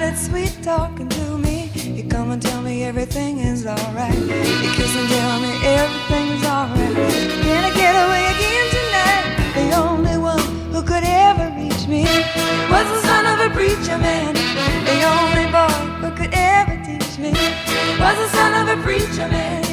that sweet talking to me. You come and tell me everything is alright. You kiss and tell me everything's alright. Can I get away again tonight? The only one who could ever reach me was the son of a preacher man. The only boy who could ever teach me was the son of a preacher man.